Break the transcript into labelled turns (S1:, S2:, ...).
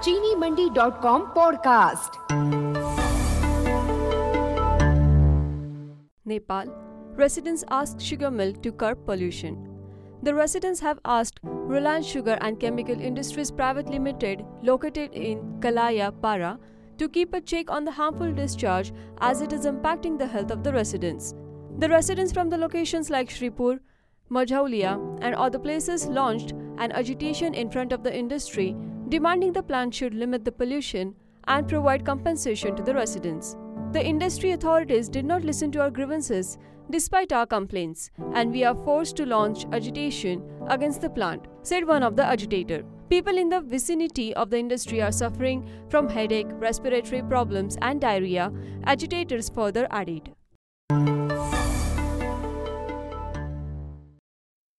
S1: चीनीमंडी.com podcast.
S2: Nepal, residents asked sugar mill to curb pollution. The residents have asked Reliance Sugar and Chemical Industries Private Limited, located in Kalaya, Para, to keep a check on the harmful discharge as it is impacting the health of the residents. The residents from the locations like Shripur, Majhaulia and other places launched an agitation in front of the industry, demanding the plant should limit the pollution and provide compensation to the residents. The industry authorities did not listen to our grievances despite our complaints, and we are forced to launch agitation against the plant, said one of the agitators. People in the vicinity of the industry are suffering from headache, respiratory problems and diarrhea, agitators further added.